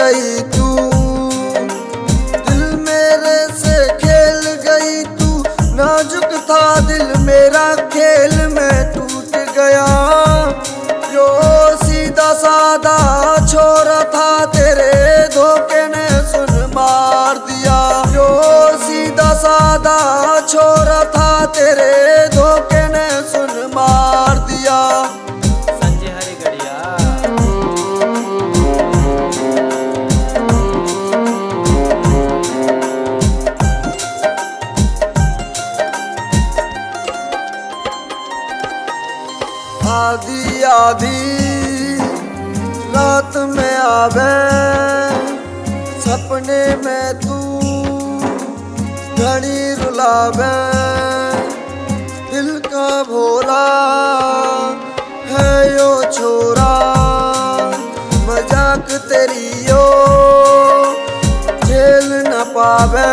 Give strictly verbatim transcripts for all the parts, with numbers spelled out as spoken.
गई तू, दिल मेरे से खेल गई तू। नाजुक था दिल मेरा खेल में टूट गया। जो सीधा सादा छोरा था तेरे धोखे ने सुन मार दिया। जो सीधा सादा छोरा था तेरे धोखे ने सुन मार दिया। संजय हरिगढ़िया। आधी आधी रात में आवे सपने में तू, घड़ी रुलावे दिल का भोला है यो छोरा। मजाक तेरी यो झेल न पावे।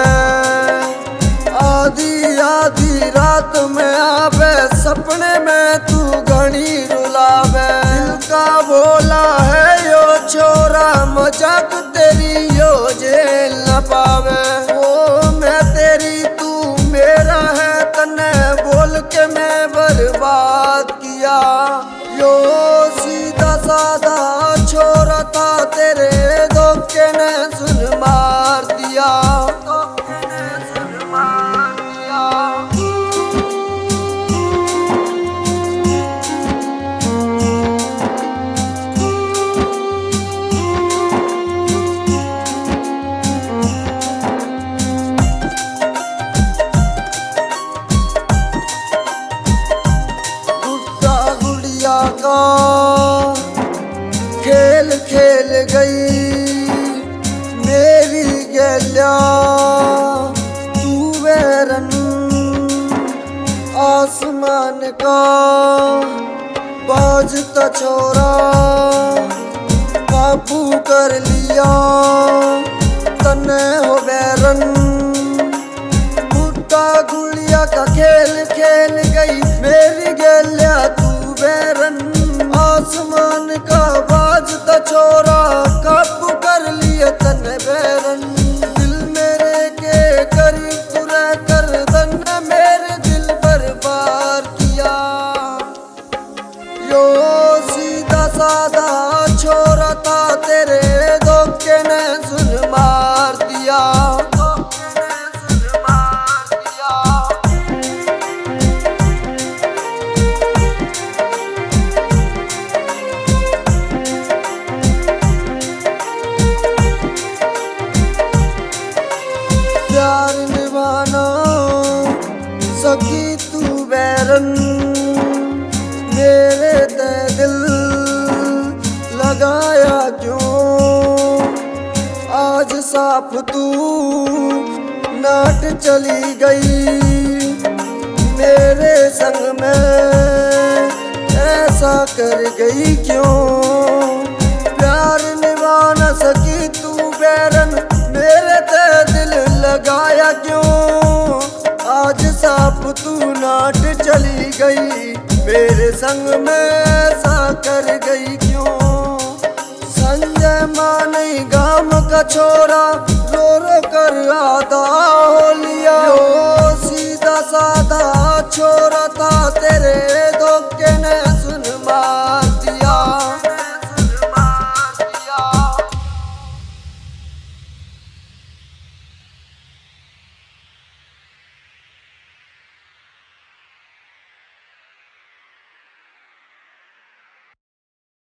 आधी आधी रात में आवे सपने में तू, घड़ी रुलावे दिल का भोला है यो छोरा। मजाक तेरी यो झेल न पावे। ओ मैं तेरी तू मेरा है, तने बोल के मैं बर्बाद किया। यो सीधा सादा छोरा था तेरे धोखे ने सुन मार दिया। धोखे ने सुन मार दिया। का खेल खेल गई मेरी गैया तू वैरन। आसमान का बाजता छोरा काबू कर लिया, तने हो वैरन। गुड्डा गुड़िया का खेल खेल गई मेरी गैया तू वैरन। आसमान का बाजता छोरा काबू कर लिया तने वैरन। दिल मेरे के करीब तू रह कर तने मेरे दिल बर्बाद किया। यो सीधा सादा छोरा था तेरे धोखे ने सुन मार दिया। प्यार निभाना सकी तू वैरन, मेरे ते दिल लगाया क्यों। आज साफ तू नाट चली गई मेरे संग में, ऐसा कर गई क्यों। प्यार निभा न सकी तू वैरन, मेरे ते दिल लगाया क्यों। आज साफ तू नाट चली गई मेरे संग में, ऐसा कर गई क्यों। संजय मानी गांव का छोरा रो रो कर आधा हो लिया।